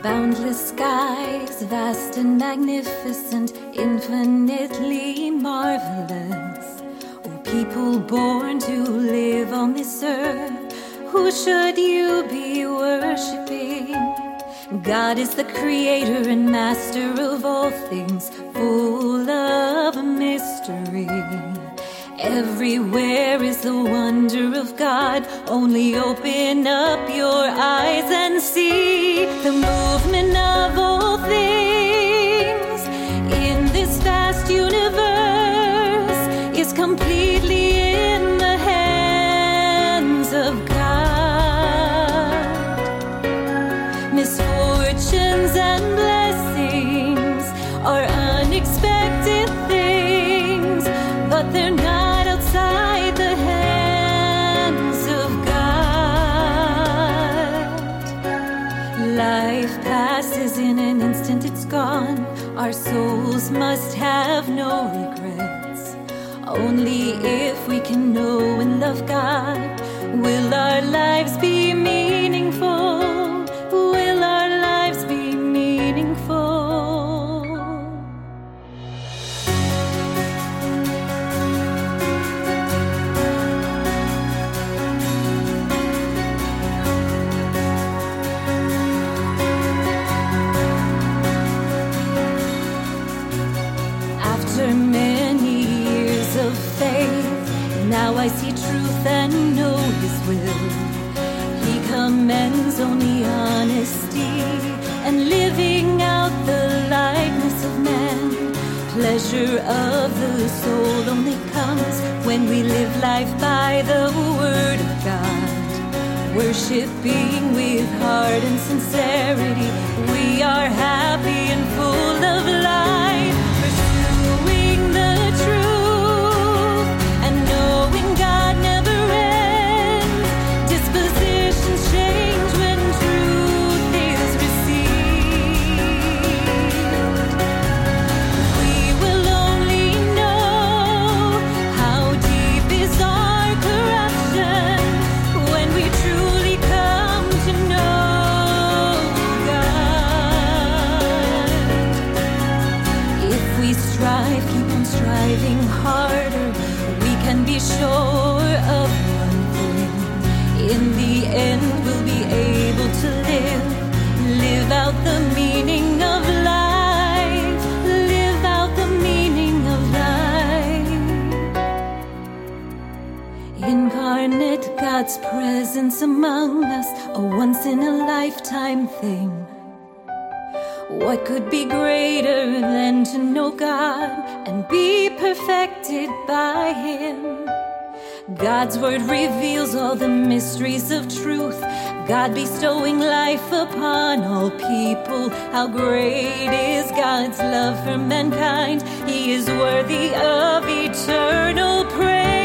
Boundless skies, vast and magnificent, infinitely marvelous. Oh, people born to live on this earth, who should you be worshipping? God is the creator and master of all things, full of mystery. Everywhere is the wonder of God. Only open up your eyes and see the movement of all things in this vast universe is completely in the hands of God. Misfortunes and blessings are unexpected things, but they're not outside the hands of God. Life passes in an instant, it's gone. Our souls must have no regrets. Only if we can know and love God will our lives be meaningful. Will our lives be meaningful? After many years of faith, now I see truth and know His will. He commends only honesty and living out the likeness of man. Pleasure of the soul only comes when we live life by the word of God. Worshipping with heart and sincerity, we are happy and full of life. Pursuing the truth and knowing God never ends. Dispositions change when truth is received. We will only know how deep is our corruption when we truly come to know God. If we strive, keep on striving harder, we can be sure of one thing. In the end, we'll be able to live out the meaning of life, live out the meaning of life. Incarnate God's presence among us, a once-in-a-lifetime thing. What could be greater than to know God and be perfected by Him? God's word reveals all the mysteries of truth, God bestowing life upon all people. How great is God's love for mankind. He is worthy of eternal praise.